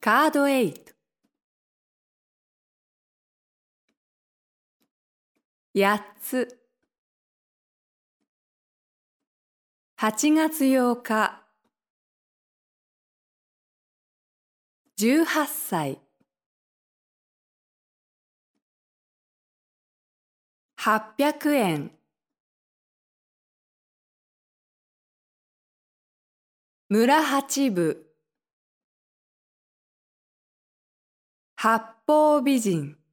カード8。8つ。8月8日。18歳。800円。村八部。八方美人。